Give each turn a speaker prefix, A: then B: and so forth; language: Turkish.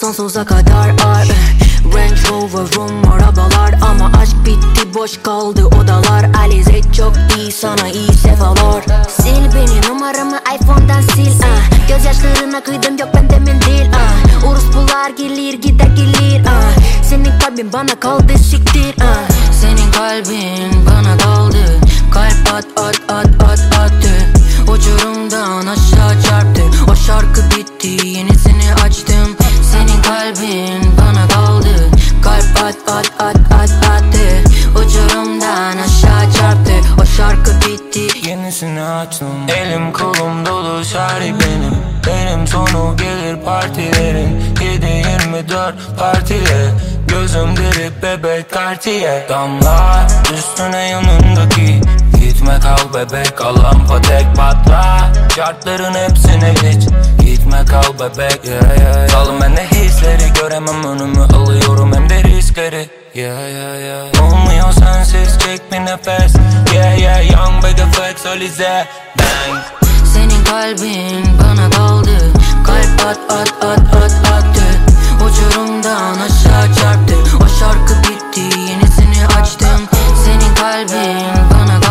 A: sonsuza kadar ar. Range Rover'um, arabalar ama aşk bitti, boş kaldı odalar. Alize çok iyi, sana iyi sefalar. Sil beni, numaramı iPhone'dan sil. Gözyaşlarına kıydım, yok bende mendil. Orospular gelir gider gelir. Senin kalbin bana kaldı, siktir. Senin kalbin bana kaldı. Kalp at at at at attı. Uçurumdan aşağı çarptı. O şarkı bitti, yenisini açtım. Senin kalbin bana kaldı. Kalp at at at at attı. Uçurumdan aşağı çarptı. O şarkı bitti,
B: yenisini açtım. Elim kolum dolu, şari benim. Benim sonu gelir partilerin. 7-24 partile. Gözüm dirip bebek kartiye. Damla üstüne yanındaki. Gitme kal bebek, alan patek patla. Şartların hepsine geç. Gitme kal bebek, yeah, yeah. Salın ben de hisleri, göremem önümü, alıyorum hem de riskleri. Yeah, yeah, yeah. Olmuyor sensiz, çek bir nefes. Yeah, yeah, young big flex, Alize, bang.
A: Senin kalbin bana kaldı. Kalp at at at at attı. Uçurumdan aşağı çarptı. O şarkı bitti, yenisini açtım. Senin kalbin bana kaldı.